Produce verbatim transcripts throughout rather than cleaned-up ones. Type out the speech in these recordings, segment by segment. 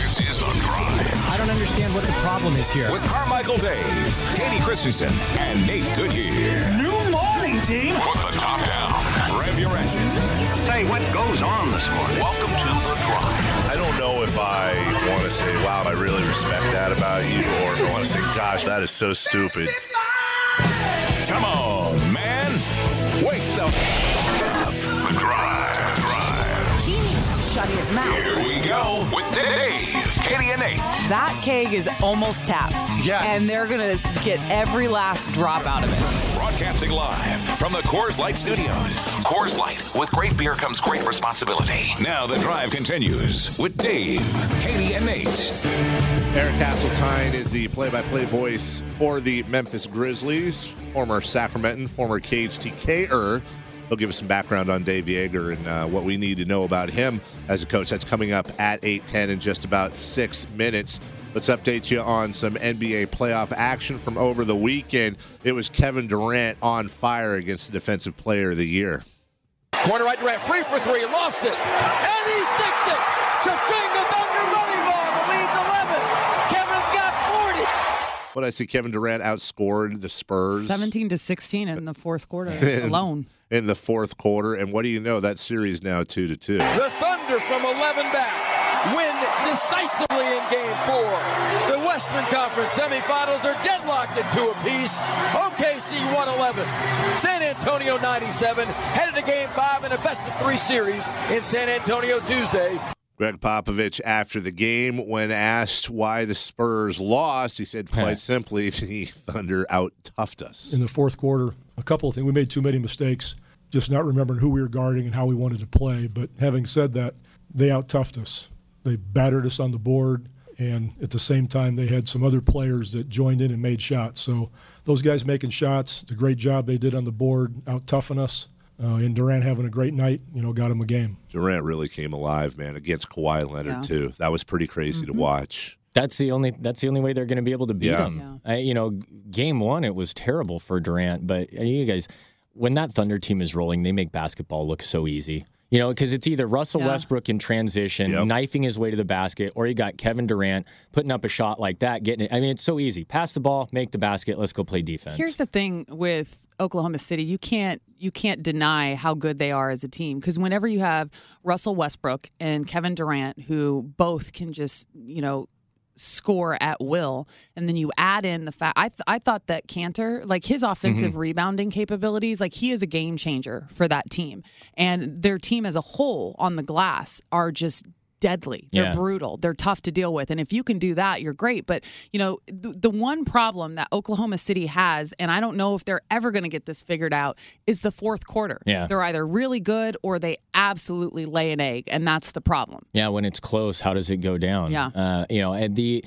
This is The Drive. I don't understand what the problem is here. With Carmichael Dave, Katie Christensen, and Nate Goodyear. New morning, team. Put the top down. Rev your engine. Say, what goes on this morning? Welcome to The Drive. I don't know if I want to say, wow, I really respect that about you, or if I want to say, gosh, that is so stupid. Come on, man. Wake the f- up. The Drive. Drive. He needs to shut his mouth. Here we go with Dave, Katie, and Nate. That keg is almost tapped. Yeah. And they're going to get every last drop out of it. Broadcasting live from the Coors Light Studios. Coors Light. With great beer comes great responsibility. Now The Drive continues with Dave, Katie, and Nate. Eric Hasseltine is the play-by-play voice for the Memphis Grizzlies, former Sacramentan, former K H T K-er. He'll give us some background on Dave Yeager and uh, what we need to know about him as a coach. That's coming up at eight ten in just about six minutes. Let's update you on some N B A playoff action from over the weekend. It was Kevin Durant on fire against the Defensive Player of the Year. Corner right, Durant free for three, lost it, and he sticks it. Cha-ching, the Thunder running ball, the lead's eleven. Kevin's got forty. What I see, Kevin Durant outscored the Spurs seventeen to sixteen in the fourth quarter alone. in the fourth quarter, and what do you know? That series now two to two. The Thunder from eleven back win decisively in Game Four. The Western Conference semifinals are deadlocked at two apiece. O K C one eleven, San Antonio ninety-seven, headed to Game Five in a best of three series in San Antonio Tuesday. Greg Popovich, after the game, when asked why the Spurs lost, he said quite simply, the Thunder out-toughed us. In the fourth quarter, a couple of things. We made too many mistakes, just not remembering who we were guarding and how we wanted to play. But having said that, they out-toughed us. They battered us on the board, and at the same time, they had some other players that joined in and made shots. So those guys making shots, the great job they did on the board, out-toughing us. Uh, and Durant having a great night, you know, got him a game. Durant really came alive, man, against Kawhi Leonard, yeah. too. That was pretty crazy mm-hmm. to watch. That's the only That's the only way they're going to be able to beat yeah. him. Yeah. Uh, you know, game one, it was terrible for Durant. But uh, you guys, when that Thunder team is rolling, they make basketball look so easy. You know, because it's either Russell yeah. Westbrook in transition, yep. knifing his way to the basket, or you got Kevin Durant putting up a shot like that, getting it. I mean, it's so easy. Pass the ball, make the basket, let's go play defense. Here's the thing with Oklahoma City. You can't you can't deny how good they are as a team, because whenever you have Russell Westbrook and Kevin Durant, who both can just, you know, score at will, and then you add in the fact I th- I thought that Cantor, like his offensive mm-hmm. rebounding capabilities, like he is a game changer for that team, and their team as a whole on the glass are just deadly. They're yeah. brutal. They're tough to deal with. And if you can do that, you're great. But, you know, the, the one problem that Oklahoma City has, and I don't know if they're ever going to get this figured out, is the fourth quarter. Yeah. They're either really good or they absolutely lay an egg, and that's the problem. Yeah, when it's close, how does it go down? Yeah. Uh, you know, and the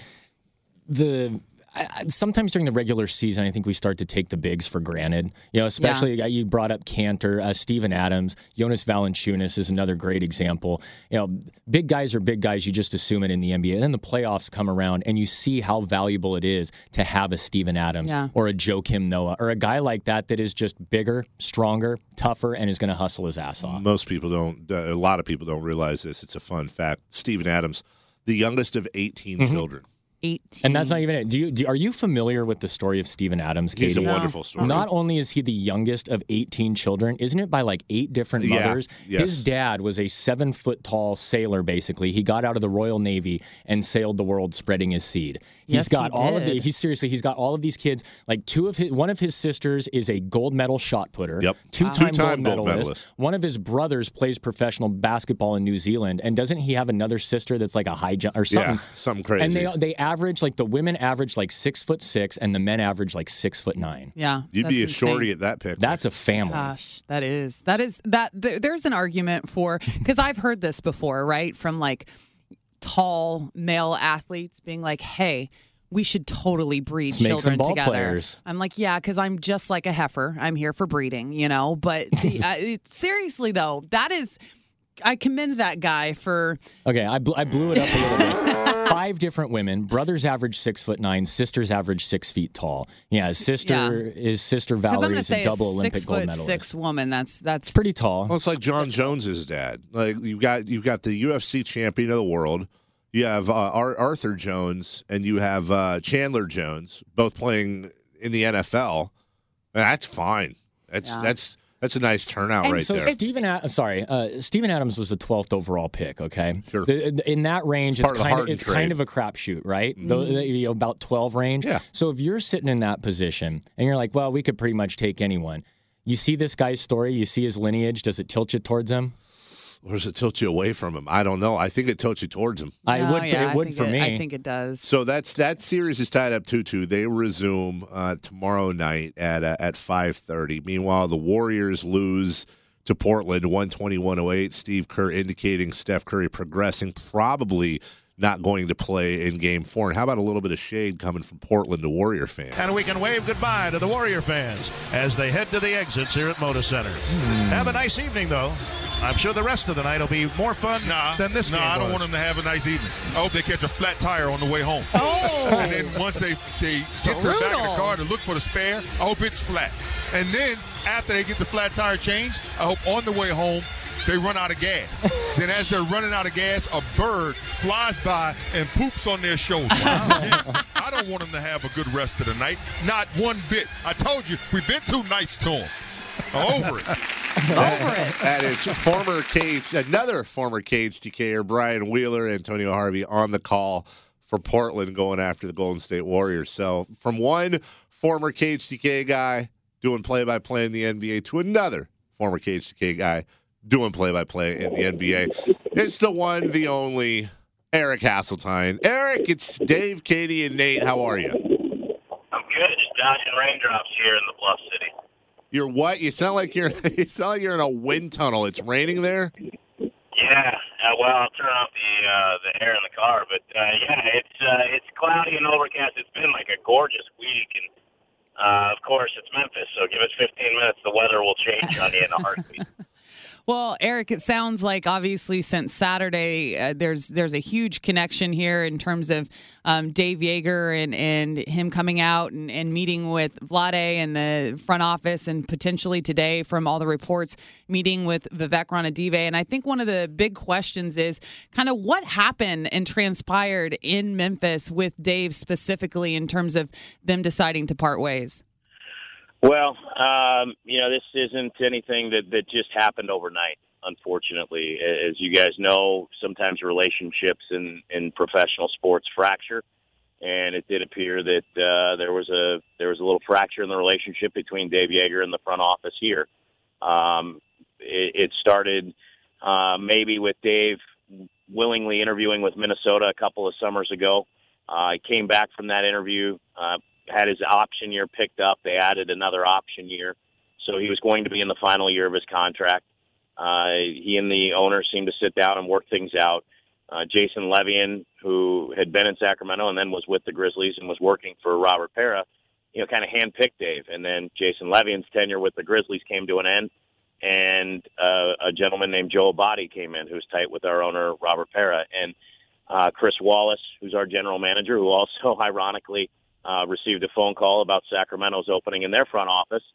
the I, sometimes during the regular season, I think we start to take the bigs for granted. You know, especially yeah. you brought up Cantor, uh, Steven Adams, Jonas Valanciunas is another great example. You know, big guys are big guys. You just assume it in the N B A. And then the playoffs come around, and you see how valuable it is to have a Steven Adams yeah. or a Joakim Noah or a guy like that that is just bigger, stronger, tougher, and is going to hustle his ass off. Most people don't. Uh, a lot of people don't realize this. It's a fun fact. Steven Adams, the youngest of eighteen mm-hmm. children. eighteen And that's not even it. Do you do, are you familiar with the story of Steven Adams, Katie? He's a no. wonderful story. Not only is he the youngest of eighteen children, isn't it by like eight different mothers? Yeah, yes. His dad was a seven-foot-tall sailor, basically. He got out of the Royal Navy and sailed the world spreading his seed. He's yes, got he all did. of the he's seriously, he's got all of these kids. Like two of his one of his sisters is a gold medal shot putter. Yep. Two-time, Two-time gold, gold medalist. medalist. One of his brothers plays professional basketball in New Zealand. And doesn't he have another sister that's like a high jump or something? Yeah, something crazy. And they they average, like the women average like six foot six and the men average like six foot nine. Yeah. You'd be a insane. shorty at that pick. That's a family. Gosh, that is. That is that th- there's an argument for, because I've heard this before, right? From like tall male athletes being like, hey, we should totally breed Let's make children some ball together. Players. I'm like, yeah, because I'm just like a heifer. I'm here for breeding, you know? But the, uh, it, seriously, though, that is, I commend that guy for. Okay, I, bl- I blew it up a little bit. Five different women. Brothers average six foot nine. Sisters average six feet tall. Yeah, his sister Yeah. is sister Valerie is a double a Olympic six gold foot medalist. Six woman. That's that's It's pretty tall. Well, it's like John Jones's dad. Like you've got you've got the U F C champion of the world. You have uh, Ar- Arthur Jones and you have uh, Chandler Jones, both playing in the N F L. That's fine. That's yeah. that's that's a nice turnout and right so there. Stephen, Ad- sorry, uh, Stephen Adams was the twelfth overall pick. Okay, sure. The, in that range, it's, it's kind of it's trade. kind of a crapshoot, right? Mm-hmm. The, the, you know, about twelve range. Yeah. So if you're sitting in that position and you're like, well, we could pretty much take anyone. You see this guy's story, you see his lineage. Does it tilt you towards him? Or does it tilt you away from him? I don't know. I think it tilts you towards him. I no, would. Yeah, it would for it, me. I think it does. So that's that series is tied up two two. They resume uh, tomorrow night at uh, at five thirty. Meanwhile, the Warriors lose to Portland one twenty-one oh eight. Steve Kerr indicating Steph Curry progressing, probably not going to play in Game Four. And how about a little bit of shade coming from Portland to Warrior fans? And we can wave goodbye to the Warrior fans as they head to the exits here at Moda Center. Hmm. Have a nice evening, though. I'm sure the rest of the night will be more fun nah, than this nah, game Nah, I don't was. want them to have a nice evening. I hope they catch a flat tire on the way home. Oh! And then once they, they get to the back of the car to look for the spare, I hope it's flat. And then after they get the flat tire changed, I hope on the way home they run out of gas. Then as they're running out of gas, a bird flies by and poops on their shoulder. Wow. Yes, I don't want them to have a good rest of the night. Not one bit. I told you, we've been too nice to them. I'm over it. Over it. That is former Cage, another former Cage T K er, Brian Wheeler, Antonio Harvey on the call for Portland going after the Golden State Warriors. So from one former Cage T K guy doing play-by-play in the N B A to another former Cage T K guy doing play-by-play in the N B A, it's the one, the only, Eric Hasseltine. Eric, it's Dave, Katie, and Nate. How are you? I'm good. Just dodging raindrops here in the Bluff City. You're what? You sound like you're. You sound like you're in a wind tunnel. It's raining there. Yeah. Uh, well, I'll turn off the uh, the air in the car, but uh, yeah, it's uh, it's cloudy and overcast. It's been like a gorgeous week, and uh, of course it's Memphis. So give it fifteen minutes, the weather will change on you in a heartbeat. Well, Eric, it sounds like obviously since Saturday, uh, there's there's a huge connection here in terms of um, Dave Yeager and, and him coming out and, and meeting with Vlade and the front office, and potentially today, from all the reports, meeting with Vivek Ranadive. And I think one of the big questions is kind of what happened and transpired in Memphis with Dave specifically in terms of them deciding to part ways. Well, um, you know, this isn't anything that, that just happened overnight, unfortunately. As you guys know, sometimes relationships in, in professional sports fracture, and it did appear that uh, there was a there was a little fracture in the relationship between Dave Yeager and the front office here. Um, it, it started uh, maybe with Dave willingly interviewing with Minnesota a couple of summers ago. Uh, he came back from that interview, uh, had his option year picked up. They added another option year. So he was going to be in the final year of his contract. Uh, he and the owner seemed to sit down and work things out. Uh, Jason Levian, who had been in Sacramento and then was with the Grizzlies and was working for Robert Pera, you know, kind of handpicked Dave. And then Jason Levian's tenure with the Grizzlies came to an end, and uh, a gentleman named Joe Abadi came in, who's tight with our owner, Robert Pera. And uh, Chris Wallace, who's our general manager, who also, ironically, Uh, received a phone call about Sacramento's opening in their front office,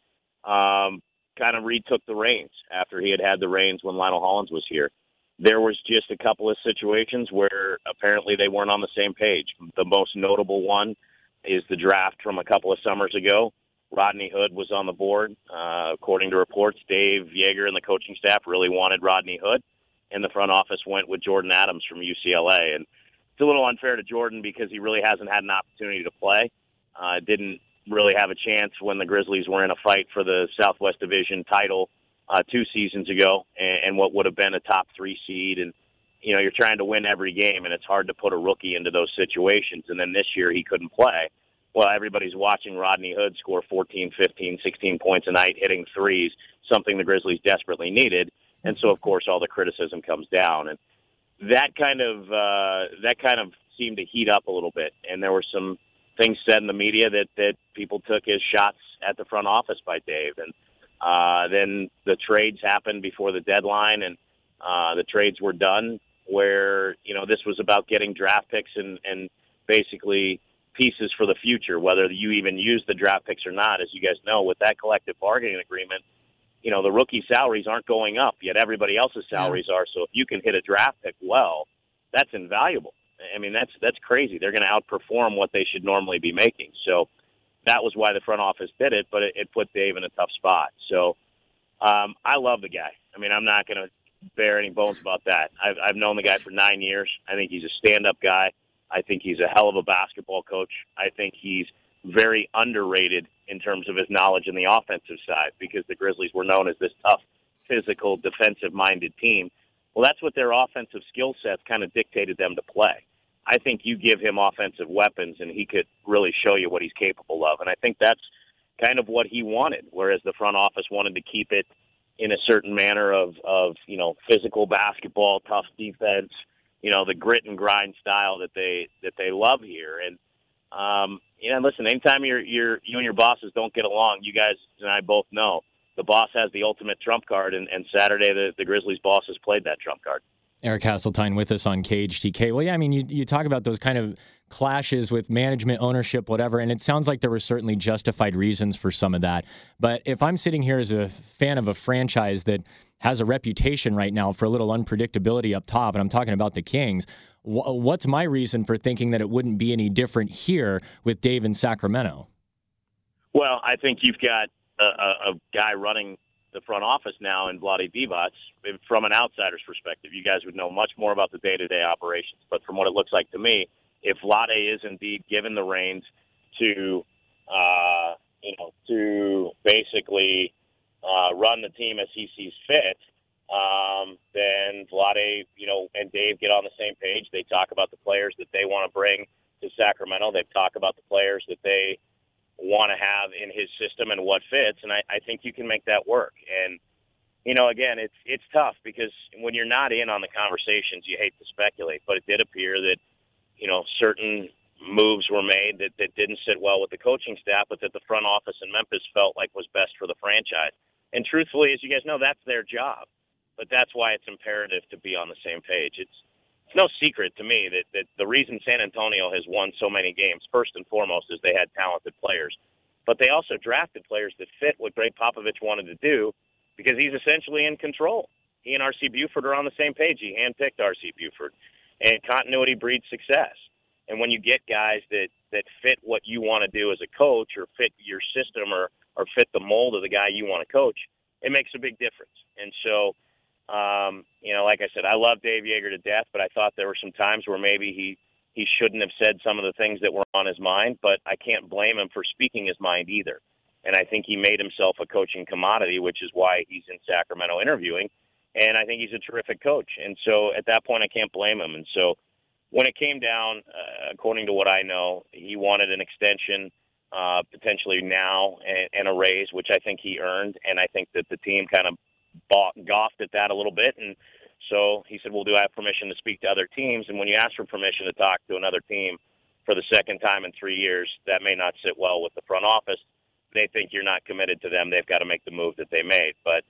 um, kind of retook the reins after he had had the reins when Lionel Hollins was here. There was just a couple of situations where apparently they weren't on the same page. The most notable one is the draft from a couple of summers ago. Rodney Hood was on the board. Uh, according to reports, Dave Yeager and the coaching staff really wanted Rodney Hood, and the front office went with Jordan Adams from U C L A. And it's a little unfair to Jordan because he really hasn't had an opportunity to play. Uh, didn't really have a chance when the Grizzlies were in a fight for the Southwest Division title uh, two seasons ago, and, and what would have been a top three seed. And, you know, you're trying to win every game, and it's hard to put a rookie into those situations. And then this year he couldn't play. Well, everybody's watching Rodney Hood score fourteen, fifteen, sixteen points a night, hitting threes, something the Grizzlies desperately needed. And so, of course, all the criticism comes down. And that kind of uh, that kind of seemed to heat up a little bit. And there were some things said in the media that, that people took as shots at the front office by Dave. And uh, then the trades happened before the deadline, and uh, the trades were done where, you know, this was about getting draft picks and, and basically pieces for the future, whether you even use the draft picks or not. As you guys know, with that collective bargaining agreement, you know, the rookie salaries aren't going up, yet everybody else's salaries yeah. are. So if you can hit a draft pick well, that's invaluable. I mean, that's that's crazy. They're going to outperform what they should normally be making. So that was why the front office did it, but it, it put Dave in a tough spot. So um, I love the guy. I mean, I'm not going to bear any bones about that. I've, I've known the guy for nine years. I think he's a stand-up guy. I think he's a hell of a basketball coach. I think he's very underrated in terms of his knowledge in the offensive side because the Grizzlies were known as this tough, physical, defensive-minded team. Well, that's what their offensive skill sets kind of dictated them to play. I think you give him offensive weapons, and he could really show you what he's capable of. And I think that's kind of what he wanted, whereas the front office wanted to keep it in a certain manner of, of you know, physical basketball, tough defense, you know, the grit and grind style that they that they love here. And, um, you know, listen, anytime you're, you're, you and your bosses don't get along, you guys and I both know the boss has the ultimate trump card, and, and Saturday the, the Grizzlies bosses played that trump card. Eric Hasseltine with us on K H T K. Well, yeah, I mean, you, you talk about those kind of clashes with management, ownership, whatever, and it sounds like there were certainly justified reasons for some of that. But if I'm sitting here as a fan of a franchise that has a reputation right now for a little unpredictability up top, and I'm talking about the Kings, wh- what's my reason for thinking that it wouldn't be any different here with Dave in Sacramento? Well, I think you've got a, a, a guy running the front office now in Vlade Divac. From an outsider's perspective, you guys would know much more about the day-to-day operations. But from what it looks like to me, if Vlade is indeed given the reins to, uh, you know, to basically uh, run the team as he sees fit, um, then Vlade, you know, and Dave get on the same page. They talk about the players that they want to bring to Sacramento. They talk about the players that they want to have in his system and what fits, and I, I think you can make that work. And, you know, again, it's it's tough because when you're not in on the conversations, you hate to speculate, but it did appear that, you know, certain moves were made that, that didn't sit well with the coaching staff, but that the front office in Memphis felt like was best for the franchise. And truthfully, as you guys know, that's their job, but that's why it's imperative to be on the same page. It's It's no secret to me that, that the reason San Antonio has won so many games, first and foremost, is they had talented players. But they also drafted players that fit what Greg Popovich wanted to do because he's essentially in control. He and R C Buford are on the same page. He handpicked R C Buford. And continuity breeds success. And when you get guys that, that fit what you want to do as a coach or fit your system or, or fit the mold of the guy you want to coach, it makes a big difference. And so, Um, you know, like I said, I love Dave Joerger to death, but I thought there were some times where maybe he, he shouldn't have said some of the things that were on his mind, but I can't blame him for speaking his mind either. And I think he made himself a coaching commodity, which is why he's in Sacramento interviewing. And I think he's a terrific coach. And so at that point, I can't blame him. And so when it came down, uh, according to what I know, he wanted an extension uh, potentially now and, and a raise, which I think he earned. And I think that the team kind of bought, golfed at that a little bit, and so he said, well, do I have permission to speak to other teams? And when you ask for permission to talk to another team for the second time in three years, that may not sit well with the front office. They think you're not committed to them. They've got to make the move that they made. But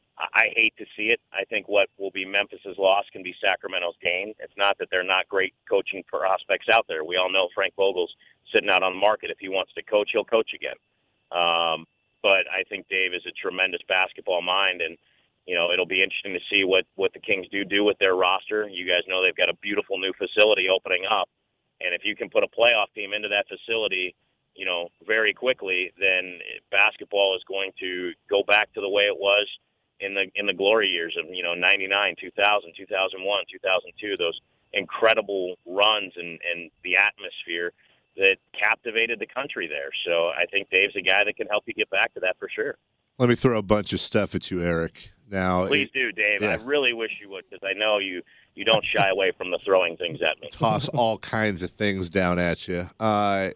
I hate to see it. I think what will be Memphis's loss can be Sacramento's gain. It's not that they're not great coaching prospects out there. We all know Frank Vogel's sitting out on the market. If he wants to coach, he'll coach again. Um, but I think Dave is a tremendous basketball mind, and you know, it'll be interesting to see what, what the Kings do do with their roster. You guys know they've got a beautiful new facility opening up. And if you can put a playoff team into that facility, you know, very quickly, then basketball is going to go back to the way it was in the in the glory years of, you know, ninety-nine, two thousand, two thousand one, two thousand two, those incredible runs and, and the atmosphere that captivated the country there. So I think Dave's a guy that can help you get back to that for sure. Let me throw a bunch of stuff at you, Eric. Now, please do, Dave. Yeah. I really wish you would, because I know you, you don't shy away from the throwing things at me. Toss all kinds of things down at you. Uh,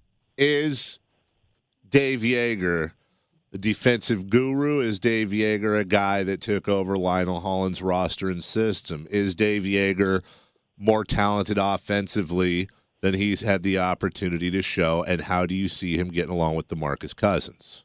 is Dave Joerger a defensive guru? Is Dave Joerger a guy that took over Lionel Hollins' roster and system? Is Dave Joerger more talented offensively than he's had the opportunity to show? And how do you see him getting along with DeMarcus Cousins?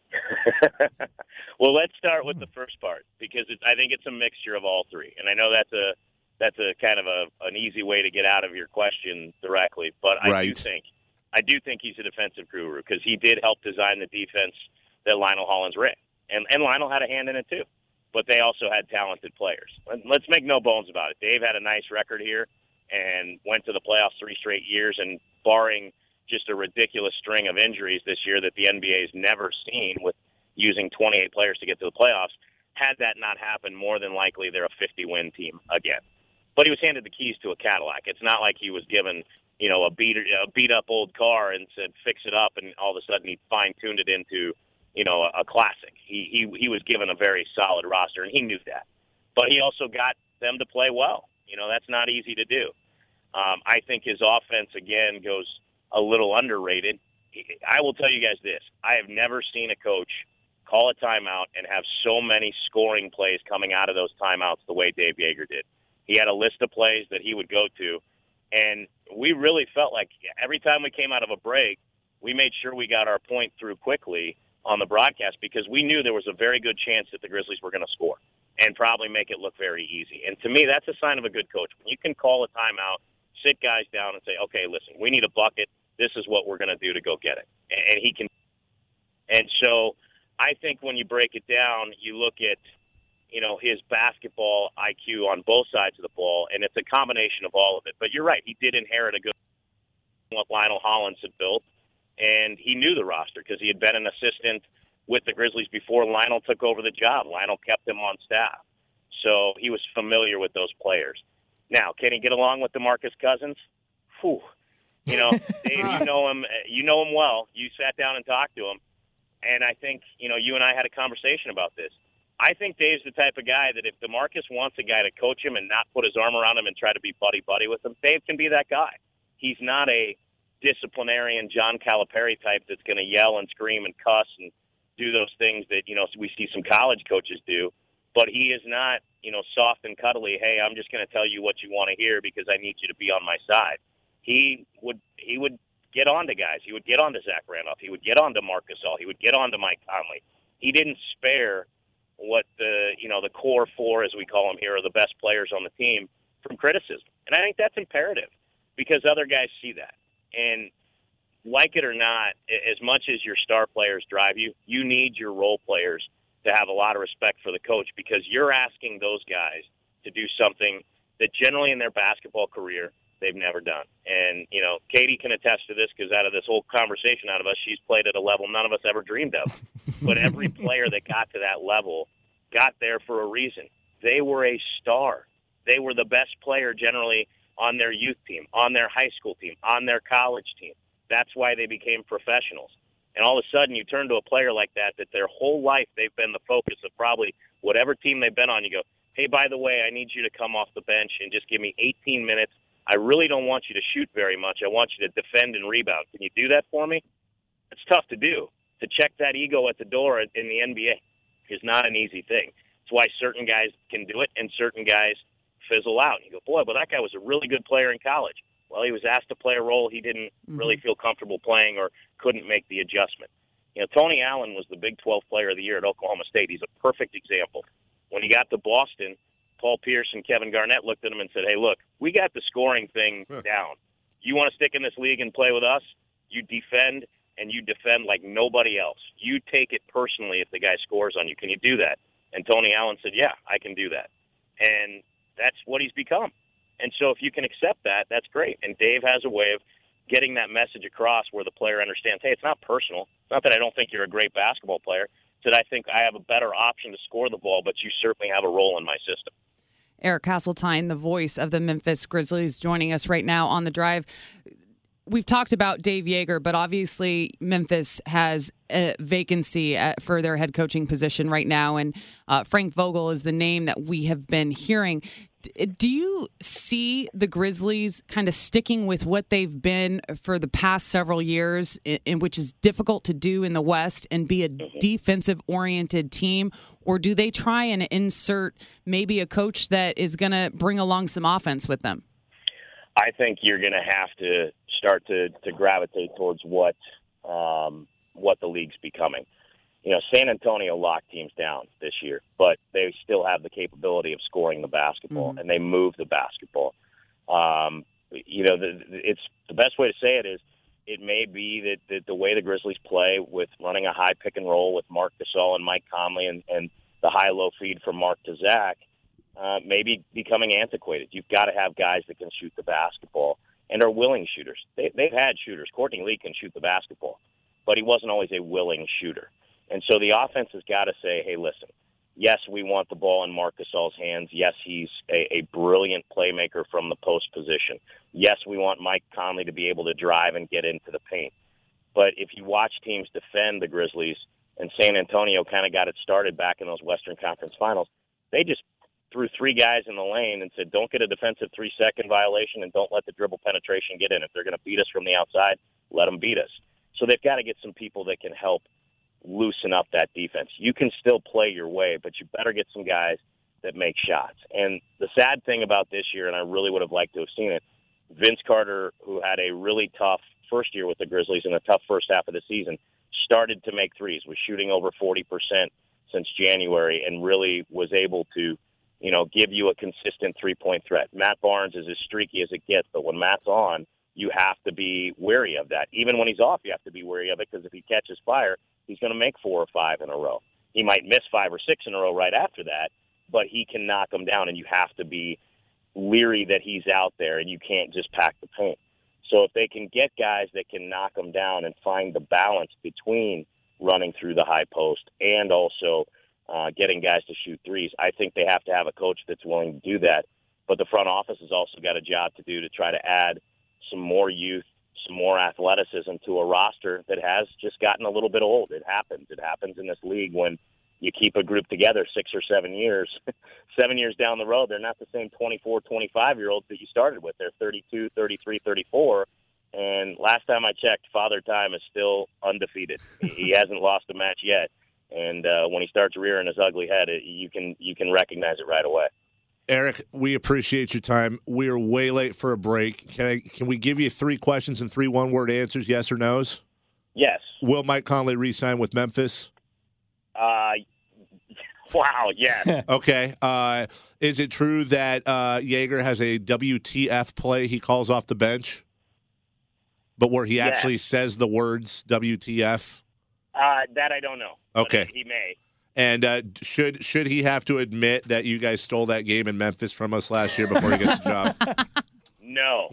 Well, let's start with the first part, because it's, I think it's a mixture of all three. And I know that's a that's a kind of a an easy way to get out of your question directly, but I right. do think I do think he's a defensive guru, because he did help design the defense that Lionel Hollins ran, and and Lionel had a hand in it too. But they also had talented players. Let's make no bones about it. Dave had a nice record here, and went to the playoffs three straight years, and barring just a ridiculous string of injuries this year that the N B A's never seen with using twenty-eight players to get to the playoffs, had that not happened, more than likely they're a fifty-win team again. But he was handed the keys to a Cadillac. It's not like he was given, you know, a beat a beat up old car and said fix it up, and all of a sudden he fine tuned it into, you know, a, a classic. He he he was given a very solid roster, and he knew that. But he also got them to play well. You know, that's not easy to do. Um, I think his offense again goes a little underrated. I will tell you guys this: I have never seen a coach call a timeout and have so many scoring plays coming out of those timeouts the way Dave Yeager did. He had a list of plays that he would go to, and we really felt like every time we came out of a break, we made sure we got our point through quickly on the broadcast because we knew there was a very good chance that the Grizzlies were going to score and probably make it look very easy. And to me, that's a sign of a good coach. When you can call a timeout, sit guys down and say, okay, listen, we need a bucket. This is what we're going to do to go get it. And he can. And so I think when you break it down, you look at, you know, his basketball I Q on both sides of the ball, and it's a combination of all of it. But you're right, he did inherit a good what Lionel Hollins had built, and he knew the roster because he had been an assistant with the Grizzlies before Lionel took over the job. Lionel kept him on staff, so he was familiar with those players. Now, can he get along with DeMarcus Cousins? Whew. You know, Dave, you know him. You know him well. You sat down and talked to him, and I think, you know, you and I had a conversation about this. I think Dave's the type of guy that if DeMarcus wants a guy to coach him and not put his arm around him and try to be buddy-buddy with him, Dave can be that guy. He's not a disciplinarian John Calipari type that's going to yell and scream and cuss and do those things that, you know, we see some college coaches do. But he is not, you know, soft and cuddly, hey, I'm just going to tell you what you want to hear because I need you to be on my side. He would he would get on to guys. He would get on to Zach Randolph. He would get on to Marc Gasol. He would get on to Mike Conley. He didn't spare what the, you know, the core four, as we call them here, are the best players on the team from criticism. And I think that's imperative because other guys see that. And like it or not, as much as your star players drive you, you need your role players to have a lot of respect for the coach because you're asking those guys to do something that generally in their basketball career they've never done. And, you know, Katie can attest to this because out of this whole conversation out of us, she's played at a level none of us ever dreamed of. But every player that got to that level got there for a reason. They were a star. They were the best player generally on their youth team, on their high school team, on their college team. That's why they became professionals. And all of a sudden you turn to a player like that, that their whole life they've been the focus of probably whatever team they've been on. You go, hey, by the way, I need you to come off the bench and just give me eighteen minutes. I really don't want you to shoot very much. I want you to defend and rebound. Can you do that for me? It's tough to do. To check that ego at the door in the N B A is not an easy thing. It's why certain guys can do it and certain guys fizzle out. And you go, boy, but that guy was a really good player in college. Well, he was asked to play a role he didn't mm-hmm. really feel comfortable playing or couldn't make the adjustment. You know, Tony Allen was the Big twelve Player of the Year at Oklahoma State. He's a perfect example. When he got to Boston, Paul Pierce and Kevin Garnett looked at him and said, hey, look, we got the scoring thing down. You want to stick in this league and play with us? You defend, and you defend like nobody else. You take it personally if the guy scores on you. Can you do that? And Tony Allen said, yeah, I can do that. And that's what he's become. And so if you can accept that, that's great. And Dave has a way of getting that message across where the player understands, hey, it's not personal. It's not that I don't think you're a great basketball player. It's that I think I have a better option to score the ball, but you certainly have a role in my system. Eric Hasseltine, the voice of the Memphis Grizzlies, joining us right now on The Drive. We've talked about Dave Yeager, but obviously Memphis has a vacancy at, for their head coaching position right now, and uh, Frank Vogel is the name that we have been hearing. D- do you see the Grizzlies kind of sticking with what they've been for the past several years, in, in which is difficult to do in the West, and be a defensive-oriented team, or do they try and insert maybe a coach that is going to bring along some offense with them? I think you're going to have to start to, to gravitate towards what um, what the league's becoming. You know, San Antonio locked teams down this year, but they still have the capability of scoring the basketball, mm-hmm. and they move the basketball. Um, you know, the, it's the best way to say it is it may be that, that the way the Grizzlies play with running a high pick and roll with Marc Gasol and Mike Conley and, and the high-low feed from Mark to Zach uh, maybe becoming antiquated. You've got to have guys that can shoot the basketball and are willing shooters. They, they've had shooters. Courtney Lee can shoot the basketball, but he wasn't always a willing shooter. And so the offense has got to say, hey, listen, yes, we want the ball in Marc Gasol's hands. Yes, he's a, a brilliant playmaker from the post position. Yes, we want Mike Conley to be able to drive and get into the paint. But if you watch teams defend the Grizzlies, and San Antonio kind of got it started back in those Western Conference Finals, they just threw three guys in the lane and said, don't get a defensive three-second violation and don't let the dribble penetration get in. If they're going to beat us from the outside, let them beat us. So they've got to get some people that can help loosen up that defense. You can still play your way, but you better get some guys that make shots. And the sad thing about this year, and I really would have liked to have seen it, Vince Carter, who had a really tough first year with the Grizzlies and a tough first half of the season, started to make threes, was shooting over forty percent since January, and really was able to, you know, give you a consistent three-point threat. Matt Barnes is as streaky as it gets, but when Matt's on, you have to be wary of that. Even when he's off, you have to be wary of it, because if he catches fire, he's going to make four or five in a row. He might miss five or six in a row right after that, but he can knock them down, and you have to be leery that he's out there, and you can't just pack the paint. So if they can get guys that can knock them down and find the balance between running through the high post and also uh, getting guys to shoot threes, I think they have to have a coach that's willing to do that. But the front office has also got a job to do to try to add some more youth, some more athleticism to a roster that has just gotten a little bit old. It happens. It happens in this league when you keep a group together six or seven years. Seven years down the road, they're not the same twenty-four, twenty-five-year-olds that you started with. They're thirty-two, thirty-three, thirty-four. And last time I checked, Father Time is still undefeated. He hasn't lost a match yet. And uh, when he starts rearing his ugly head, it, you can you can recognize it right away. Eric, we appreciate your time. We're way late for a break. Can I, can we give you three questions and three one-word answers, yes or no's? Yes. Will Mike Conley re-sign with Memphis? Uh, wow, yes. Okay. Uh, is it true that uh, Jaeger has a W T F play he calls off the bench, but where he Yes. actually says the words W T F? Uh, that I don't know. but Okay. He may. And uh, should should he have to admit that you guys stole that game in Memphis from us last year before he gets the job? No.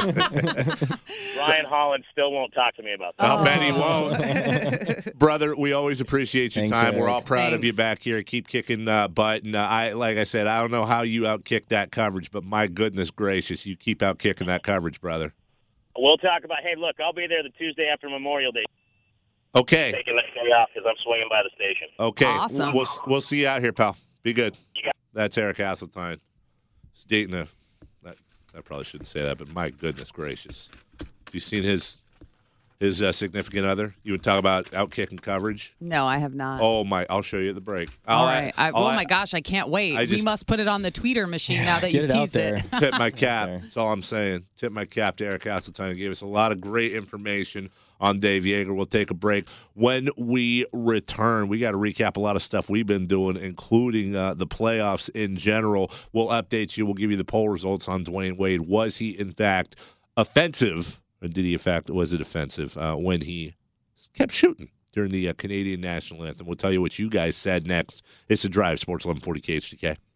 Ryan Holland still won't talk to me about that. I'll bet he won't. Brother, we always appreciate your Thanks, time. Eric. We're all proud of you Thanks. back here. Keep kicking uh, butt. And uh, I, like I said, I don't know how you outkick that coverage, but my goodness gracious, you keep outkicking that coverage, brother. We'll talk about, hey, look, I'll be there the Tuesday after Memorial Day. Okay. Taking that day off because I'm swinging by the station. Okay. Awesome. We'll, we'll see you out here, pal. Be good. Yeah. That's Eric Hasseltine. He's dating a. That, I probably shouldn't say that, but my goodness gracious. Have you seen his his uh, significant other? You would talk about outkicking coverage. No, I have not. Oh my! I'll show you at the break. I'll, All right. I, I'll- oh, my gosh. I can't wait. I we just- must put it on the tweeter machine now that Get you it out teased there. it. Tip my cap. there. That's all I'm saying. Tip my cap to Eric Hasseltine. He gave us a lot of great information on Dave Yeager. We'll take a break. When we return, we got to recap a lot of stuff we've been doing, including uh, the playoffs in general. We'll update you. We'll give you the poll results on Dwayne Wade. Was he, in fact, offensive? Or did he, in fact, was it offensive uh, when he kept shooting during the uh, Canadian National Anthem? We'll tell you what you guys said next. It's The Drive, Sports eleven forty K H T K.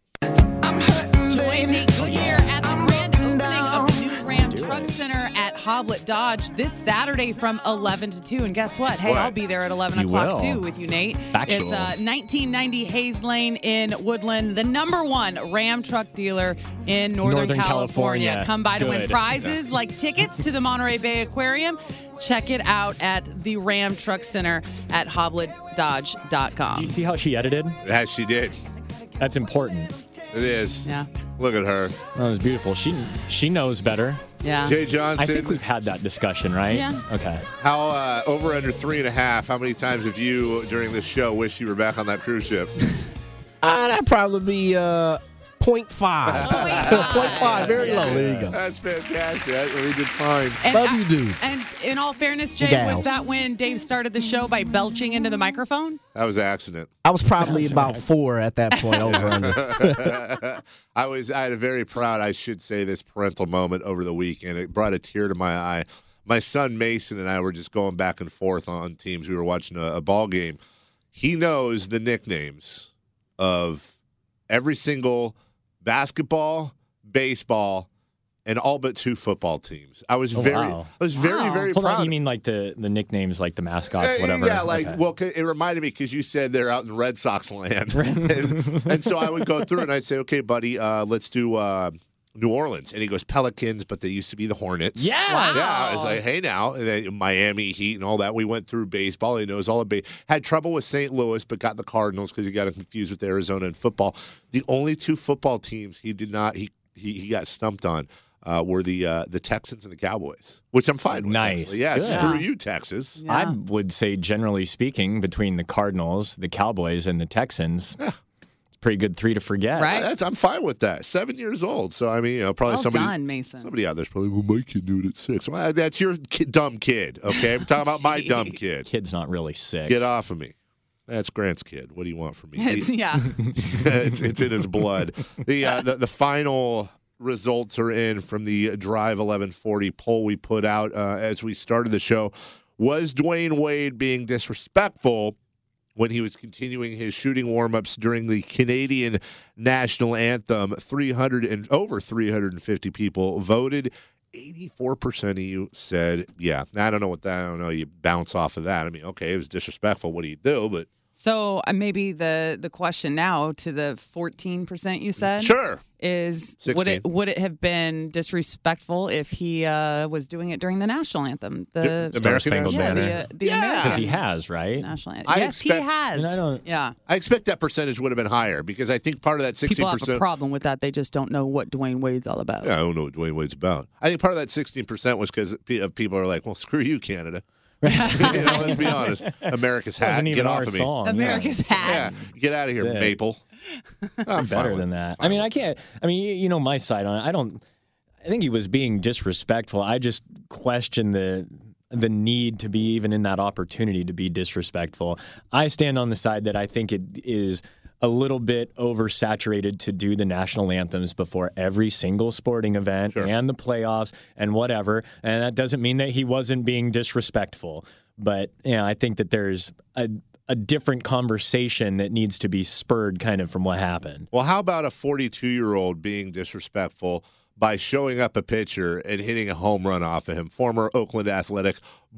Join me Goodyear at the grand opening of the new Ram Truck Center at Hoblet Dodge this Saturday from eleven to two. And guess what? Hey, What? I'll be there at eleven You o'clock will. too with you, Nate. Factual. It's uh, nineteen ninety Hayes Lane in Woodland, the number one Ram truck dealer in Northern, Northern California. Come by to win Good. prizes like tickets to the Monterey Bay Aquarium. Check it out at the Ram Truck Center at hoblet dodge dot Do com. you see how she edited? As she did. That's important. It is. Yeah. Look at her. That was beautiful. She she knows better. Yeah. Jay I Johnson. think we've had that discussion, right? Yeah. Okay. How uh, over under three and a half? How many times have you during this show wish you were back on that cruise ship? Uh, that'd probably be uh, point five. point five, very low. There you go. That's fantastic. I, we did fine. And Love I- you, dude. And in all fairness, Jay, Gal. was that when Dave started the show by belching into the microphone? That was an accident. I was probably about four at that point, over under. I was. I had a very proud, I should say, this parental moment over the weekend. It brought a tear to my eye. My son Mason and I were just going back and forth on teams. We were watching a, a ball game. He knows the nicknames of every single basketball, baseball, and all but two football teams. I was Oh, very, wow. I was very, Wow. very Hold proud. on, you mean like the, the nicknames, like the mascots, Uh, whatever? Yeah, like, Okay. well, it reminded me because you said they're out in Red Sox land. and, and so I would go through and I'd say, okay, buddy, uh, let's do uh, New Orleans. And he goes, Pelicans, but they used to be the Hornets. Yeah. Wow. Yeah, I was like, hey, now, and then Miami Heat and all that. We went through baseball. He knows all about. Had trouble with Saint Louis, but got the Cardinals because he got him confused with Arizona and football. The only two football teams he did not, he he, he got stumped on. Uh, were the uh, the Texans and the Cowboys, which I'm fine with. Nice. Actually. Yeah, Good. screw Yeah. you, Texas. Yeah. I would say, generally speaking, between the Cardinals, the Cowboys, and the Texans, it's a pretty good three to forget. Right. That's, I'm fine with that. Seven years old, so I mean, you know, probably Well somebody, done, Mason. somebody out there's probably, well, my kid knew it at six. Well, that's your kid, dumb kid. Okay, I'm talking about my dumb kid. Kid's not really six. Get off of me. That's Grant's kid. What do you want from me? It's, yeah. it's, it's in his blood. The, uh, the the final results are in from the Drive eleven forty poll we put out uh, as we started the show. Was Dwayne Wade being disrespectful when he was continuing his shooting warm-ups during the Canadian national anthem? three hundred and over three hundred fifty people voted. eighty-four percent of you said, yeah. I don't know what that, I don't know. You bounce off of that. I mean, okay, it was disrespectful. What do you do? But So uh, maybe the the question now to the fourteen percent you said sure. is would it would it have been disrespectful if he uh, was doing it during the national anthem? The, The American Spangled yeah, Banner. the, uh, the Yeah. American Because he has, right? national anthem. I Yes, expect- he has. And I don't- yeah. I expect that percentage would have been higher because I think part of that sixteen People have a percent. problem with that. They just don't know what Dwayne Wade's all about. Yeah, I don't know what Dwayne Wade's about. I think part of that sixteen percent was because people are like, well, screw you, Canada. you know, let's be honest. America's hat. Wasn't even Get off our of me. song. America's yeah. hat. Yeah, get out of here, That's it. Maple. I'm fine Better with than it. that. Fine I mean, with I can't. I mean, you, you know my side on it. I don't. I think he was being disrespectful. I just question the the need to be even in that opportunity to be disrespectful. I stand on the side that I think it is a little bit oversaturated to do the national anthems before every single sporting event Sure. and the playoffs and whatever. And that doesn't mean that he wasn't being disrespectful. But you know, I think that there's a a different conversation that needs to be spurred kind of from what happened. Well, how about a forty-two-year-old being disrespectful by showing up a pitcher and hitting a home run off of him? Former Oakland Athletic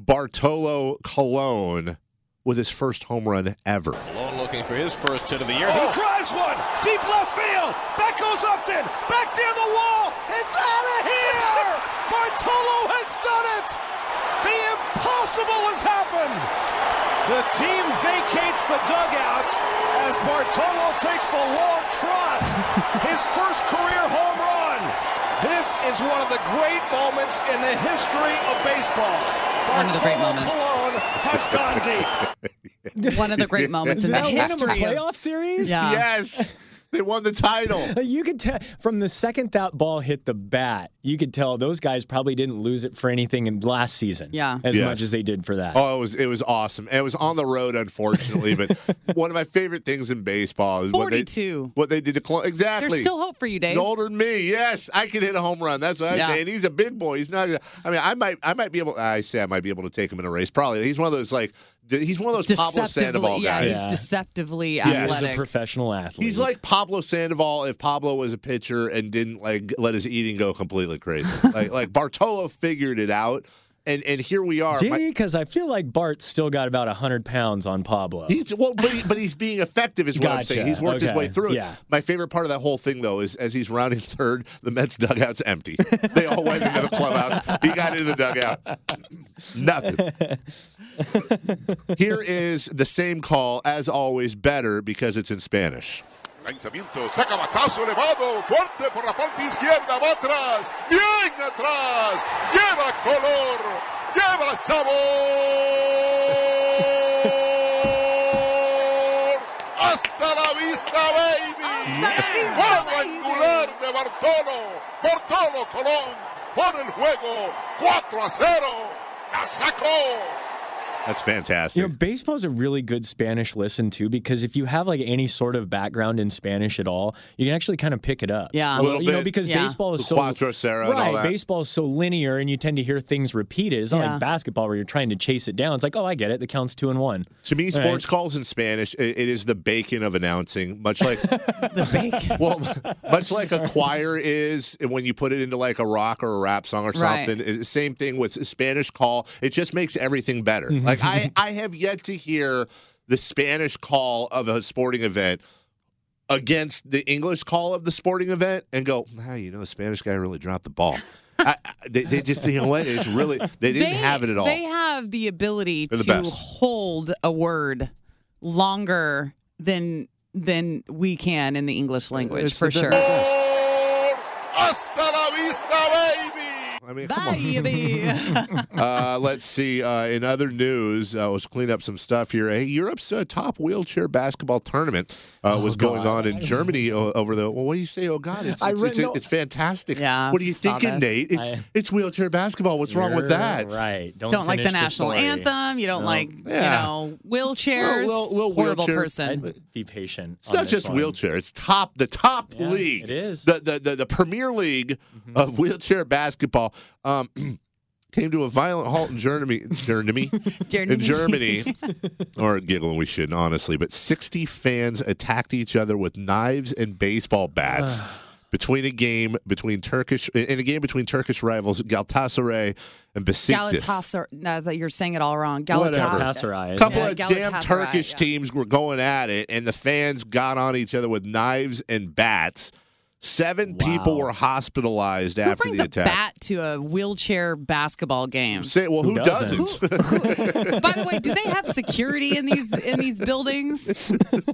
Bartolo Colon with his first home run ever. Colon looking for his first hit of the year. He drives one. Deep left field. Back goes Upton. Back near the wall. It's out of here. Bartolo has done it. The impossible has happened. The team vacates the dugout as Bartolo takes the long trot. His first career home run. This is one of the great moments in the history of baseball. One of the great Bartolo moments. Colon has gone deep. One of the great moments in the That win of a history of playoff series? Yeah. Yes, they won the title. You could tell from the second that ball hit the bat, you could tell those guys probably didn't lose it for anything in last season. Yeah. As Yes. much as they did for that. Oh, it was it was awesome. And it was on the road, unfortunately. But one of my favorite things in baseball is what they forty-two. what they did to Clone. Exactly. There's still hope for you, Dave. He's older than me. Yes, I can hit a home run. That's what I'm Yeah. saying. He's a big boy. He's not. I mean, I might. I might be able. I say I might be able to take him in a race. Probably. He's one of those like. He's one of those Pablo Sandoval yeah, guys. he's Yeah. deceptively Yes. He's a athletic. professional athlete. He's like Pablo Sandoval if Pablo was a pitcher and didn't like let his eating go completely crazy. like like Bartolo figured it out, and and here we are. Did My- he? Because I feel like Bart's still got about one hundred pounds on Pablo. He's well, but, he, but he's being effective, is what I'm saying. Gotcha. He's worked his Okay. way through it. Yeah. My favorite part of that whole thing, though, is as he's rounding third, the Mets dugout's empty. They all went into the clubhouse. He got into the dugout. Nothing. Here is the same call, as always, better because it's in Spanish. Lanzamiento, saca batazo elevado, fuerte por la parte izquierda, va atrás, bien atrás, lleva color, lleva sabor. Hasta la vista, baby. Cuadrangular de Bartolo, Bartolo Colón, pone el juego cuatro a cero, la sacó. That's fantastic. You know, baseball is a really good Spanish listen too, because if you have like any sort of background in Spanish at all, you can actually kind of pick it up. Yeah, a little you bit. know, because yeah. baseball is The so Cuatro Serra right. and all that. Baseball is so linear, and you tend to hear things repeated. It's not Yeah. like basketball where you're trying to chase it down. It's like, oh, I get it. The count's two and one. To me, All sports right. calls in Spanish, it, it is the bacon of announcing, much like The bacon. well, much like a choir is when you put it into like a rock or a rap song or Right. something. It's the same thing with Spanish call. It just makes everything better. Like I, I have yet to hear the Spanish call of a sporting event against the English call of the sporting event and go, ah, you know, the Spanish guy really dropped the ball. I, I, they, they just, you know what? It's really, they didn't They- have it at all. They have the ability They're the to best. hold a word longer than than we can in the English language, It's for the sure. best. I mean, come on. Baby. Uh, let's see. Uh, in other news, uh, let's clean up some stuff here. Hey, Europe's uh, top wheelchair basketball tournament uh, was going on in Germany o- over the. Well, what do you say? Oh God, it's I it's, read- it's, no. it's fantastic. Yeah, What are you saw thinking, this. Nate? It's I- it's wheelchair basketball. What's wrong with You're that? Right. Don't, Don't like the finish national story. anthem. You don't No. like, Yeah. you know, wheelchairs. Little- little- little Horrible wheelchair. person. I'd be patient. It's on not this just one. wheelchair. It's top the top Yeah, league. it is. the the the, the Premier League of wheelchair basketball. Um, came to a violent halt in Germany. Germany. in Germany, or giggling we shouldn't, honestly, but sixty fans attacked each other with knives and baseball bats between a game between Turkish in a game between Turkish rivals Galatasaray and Besiktas. Galatasaray. No, that you're saying it all wrong. Whatever. Galatasaray. A couple Yeah, of damn Galatasaray, Turkish yeah. teams were going at it, and the fans got on each other with knives and bats. Seven Wow. people were hospitalized Who after brings the a attack. bat to a wheelchair basketball game? Say, well, who, Who doesn't? doesn't? By the way, do they have security in these in these buildings?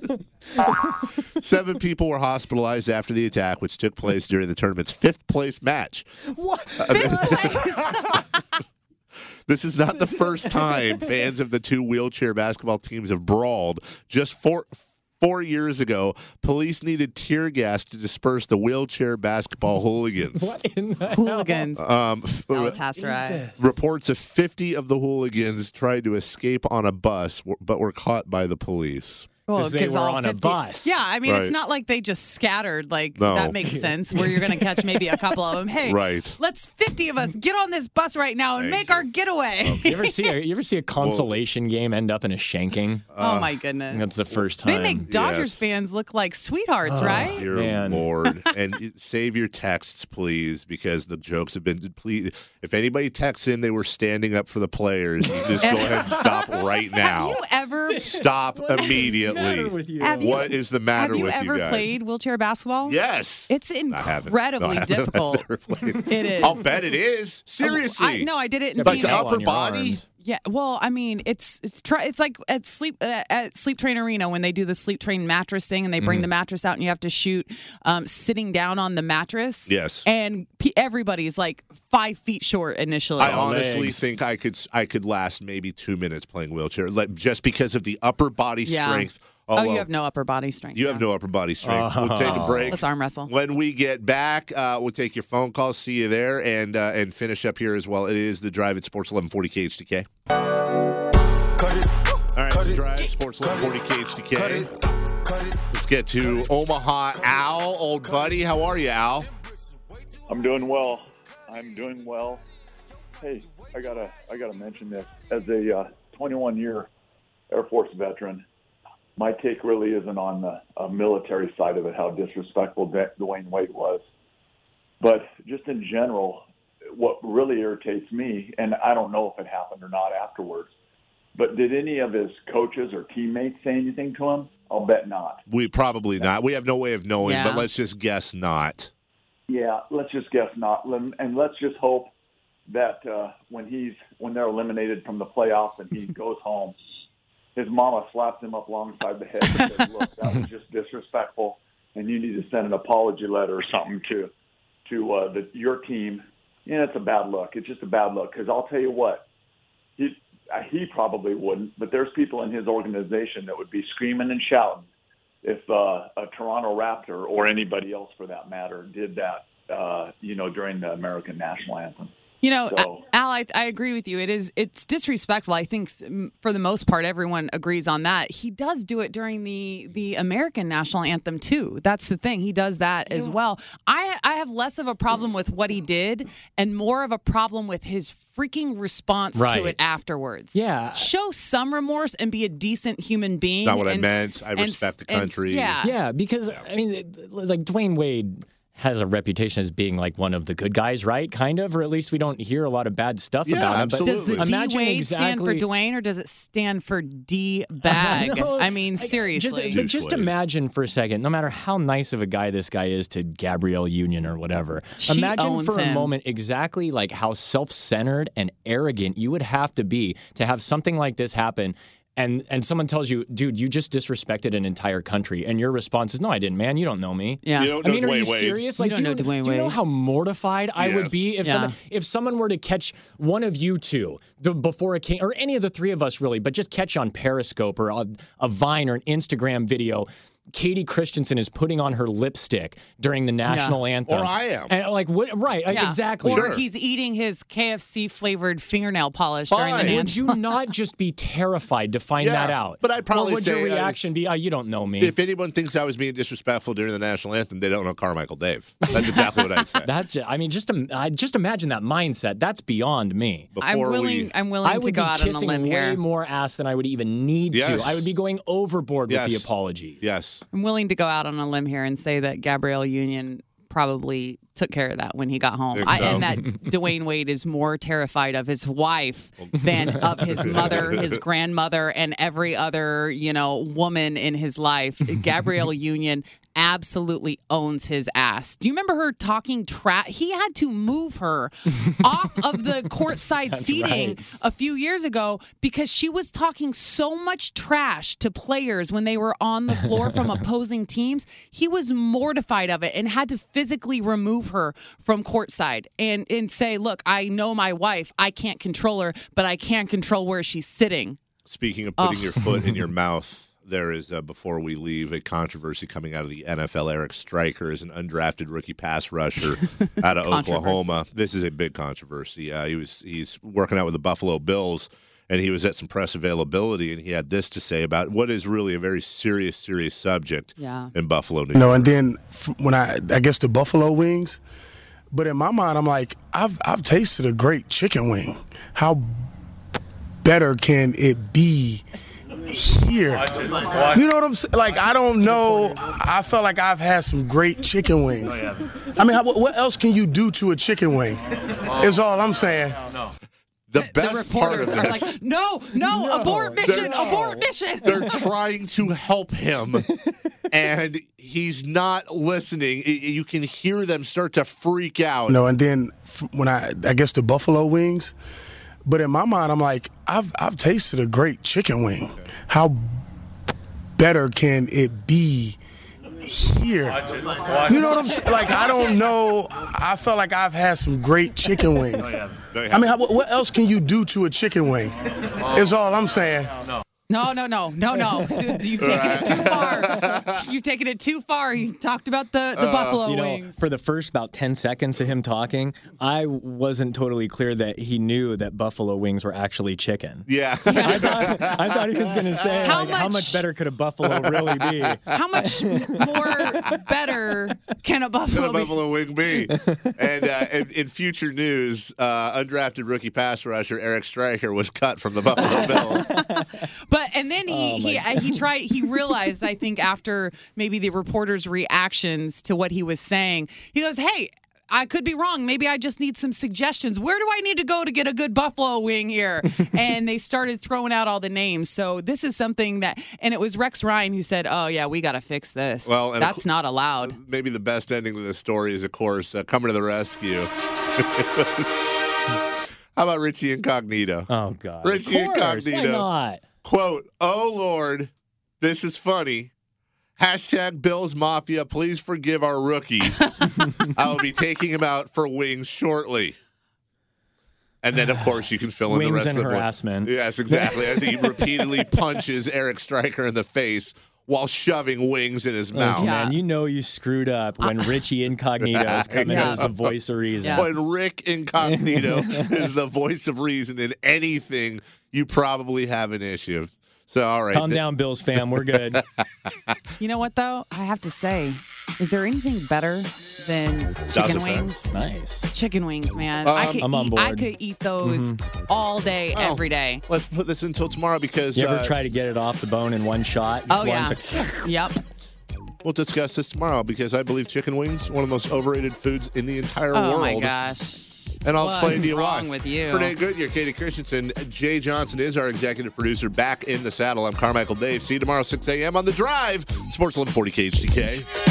Seven people were hospitalized after the attack, which took place during the tournament's fifth place match. What? Fifth place? This is not the first time fans of the two wheelchair basketball teams have brawled. Just four, four years ago, police needed tear gas to disperse the wheelchair basketball hooligans. What in the Hooligans. Um, f- Galatasaray. reports of fifty of the hooligans tried to escape on a bus, w- but were caught by the police. Well, 'Cause they 'cause were all on a fifty bus. Yeah, I mean, Right. it's not like they just scattered. Like, No. that makes sense, where you're going to catch maybe a couple of them. Hey, Right. let's fifty of us get on this bus right now and Thank make our getaway. You ever see a you ever see a consolation game end up in a shanking? oh, my I goodness. think that's the first time. They make Dodgers Yes. fans look like sweethearts, right? Dear Man. Lord. And y- save your texts, please, because the jokes have been. Please, if anybody texts in they were standing up for the players, you just go ahead and stop right now. Have you ever Stop What is the immediately. matter with you? Have you- What is the matter have you with ever you guys? played wheelchair basketball? Yes. It's I haven't. incredibly No, I haven't. difficult. I've never played. It is. I'll bet it is. Seriously. I, no, I did it in Like the Phoenix. upper body? Yeah, well, I mean, it's it's try, it's like at sleep uh, at Sleep Train Arena when they do the Sleep Train mattress thing, and they bring Mhm. the mattress out, and you have to shoot um, sitting down on the mattress. Yes. and p- everybody's like five feet short initially. I honestly think I could I could last maybe two minutes playing wheelchair, like, just because of the upper body Yeah. strength. Oh, Although you have no upper body strength. You have no upper body strength. We'll take a break. Let's arm wrestle. When we get back, uh, we'll take your phone calls. See you there, and uh, and finish up here as well. It is the Drive at Sports eleven forty K H T K. All right, it's the Drive Sports eleven forty K H T K. Let's get to Omaha. Al, old buddy, how are you, Al? I'm doing well. I'm doing well. Hey, I gotta I gotta mention this as a uh, twenty-one year Air Force veteran. My take really isn't on the uh, military side of it, how disrespectful Dwayne Wade was, but just in general, what really irritates me, and I don't know if it happened or not afterwards, but did any of his coaches or teammates say anything to him? I'll bet not. We probably not. We have no way of knowing, Yeah. but let's just guess not. Yeah, let's just guess not, and let's just hope that uh, when he's when they're eliminated from the playoffs and he goes home, his mama slaps him up alongside the head and says, "Look, that was just disrespectful, and you need to send an apology letter or something to to uh, the, your team." Yeah, it's a bad look. It's just a bad look because I'll tell you what, he uh, he probably wouldn't, but there's people in his organization that would be screaming and shouting if uh, a Toronto Raptor or anybody else for that matter did that, uh, you know, during the American national anthem. You know, So- Al, I, I agree with you. It is it's disrespectful. I think mm, for the most part, everyone agrees on that. He does do it during the the American national anthem too. That's the thing. He does that as well. I I have less of a problem with what he did and more of a problem with his freaking response Right. to it afterwards. Yeah. Show some remorse and be a decent human being. Not what I and- meant. I and- respect the and- country. yeah. Yeah, because I mean, like Dwayne Wade has a reputation as being like one of the good guys, right? Kind of, or at least we don't hear a lot of bad stuff Yeah, about him. absolutely. Does the Imagine D Wade exactly, stand for Dwayne or does it stand for D bag? No, I mean, seriously. Just, but just imagine for a second, no matter how nice of a guy this guy is to Gabrielle Union or whatever, She imagine owns for a him. moment exactly like how self-centered and arrogant you would have to be to have something like this happen. And and someone tells you, dude, you just disrespected an entire country, and your response is, no, I didn't, man. You don't know me. Yeah. You don't I know mean, are Dwayne you Wade. serious? You Like, don't do know you, Dwayne do you know Wade. how mortified I Yes. would be if Yeah. someone if someone were to catch one of you two b- before it came, or any of the three of us really, but just catch on Periscope or a, a Vine or an Instagram video. Katie Christensen is putting on her lipstick during the national anthem. Or I am. And like, what, right, like, Yeah. exactly. Or Sure. he's eating his K F C flavored fingernail polish during Fine. the Would anthem. you not just be terrified to find Yeah, that out? but I'd probably or would say, your uh, reaction be, oh, you don't know me? If anyone thinks I was being disrespectful during the national anthem, they don't know Carmichael Dave. That's exactly what I'd say. That's it. I mean, just im- I just imagine that mindset. That's beyond me. Before I'm willing. we, I'm willing I to would go be out on a kissing limb way here. more ass than I would even need Yes. to. I would be going overboard with the Yes. apology. yes. I'm willing to go out on a limb here and say that Gabrielle Union probably took care of that when he got home. Think I, so. and that Dwayne Wade is more terrified of his wife than of his mother, his grandmother, and every other, you know, woman in his life. Gabrielle Union absolutely owns his ass. Do you remember her talking trash? He had to move her off of the courtside That's seating right. a few years ago because she was talking so much trash to players when they were on the floor from opposing teams. He was mortified of it and had to physically remove her from courtside and, and say, look, I know my wife. I can't control her, but I can control where she's sitting. Speaking of putting your foot in your mouth, there is, uh, before we leave, a controversy coming out of the N F L. Eric Stryker is an undrafted rookie pass rusher out of Oklahoma. This is a big controversy. Uh, he was he's working out with the Buffalo Bills, and he was at some press availability, and he had this to say about what is really a very serious, serious subject Yeah. in Buffalo, New You know, York. and then f- when I, I guess the buffalo wings, but in my mind, I'm like, I've I've tasted a great chicken wing. How better can it be here? You know what I'm saying? Like, I don't know. I felt like I've had some great chicken wings. I mean, how, what else can you do to a chicken wing? Is all I'm saying. The The best part of reporters are this, like, no, no, abort mission, abort mission. they're trying to help him, and he's not listening. I- You can hear them start to freak out. You know, and then f- when I, I guess the buffalo wings, but in my mind, I'm like, I've I've tasted a great chicken wing. How better can it be here? You know what I'm saying? Like, I don't know. I felt like I've had some great chicken wings. I mean, how, what else can you do to a chicken wing? Is all I'm saying. No, no, no, no, no. You've taken it too far. You've taken it too far. You talked about the, the buffalo You know, wings. for the first about ten seconds of him talking, I wasn't totally clear that he knew that buffalo wings were actually chicken. Yeah. I thought, I thought he was going to say, How like, how much- much better could a buffalo really be? How much more better can a Can buffalo a be? Buffalo wing be? And uh, in, in future news, uh, undrafted rookie pass rusher Eric Stryker was cut from the Buffalo Bills. But and then he Oh, my he uh, he tried he realized I think after maybe the reporters' reactions to what he was saying, he goes, "Hey, I could be wrong. Maybe I just need some suggestions. Where do I need to go to get a good buffalo wing here?" And they started throwing out all the names. So this is something that, and it was Rex Ryan who said, "Oh yeah, we got to fix this. Well, and that's not allowed." Maybe the best ending to this story is, of course, uh, coming to the rescue. How about Richie Incognito? Oh, God. Richie Of course, Incognito. why not? Quote, "Oh, Lord, this is funny. Hashtag Bills Mafia, please forgive our rookie. I will be taking him out for wings shortly." And then, of course, you can fill in the Wings rest and of the harassment. Yes, exactly. As he repeatedly punches Eric Stryker in the face while shoving wings in his mouth. Oh, man, you know you screwed up when Richie Incognito is coming Yeah. in as the voice of reason. Yeah. When Rick Incognito is the voice of reason in anything, you probably have an issue. So, all right. Calm down, Bills fam. We're good. You know what, though? I have to say, is there anything better than chicken wings? Nice. Chicken wings, man. Um, I could I'm on eat, board. I could eat those Mhm. all day, Oh, every day. Let's put this until tomorrow because You ever uh, try to get it off the bone in one shot? Oh, One yeah. sec- Yep. we'll discuss this tomorrow because I believe chicken wings one of the most overrated foods in the entire Oh, world. my gosh. And I'll What explain is to you wrong why. with you? For Nate Goodyear, Katie Christensen, Jay Johnson is our executive producer. Back in the saddle, I'm Carmichael Dave. See you tomorrow, six a.m. on The Drive. Sports eleven forty K H T K.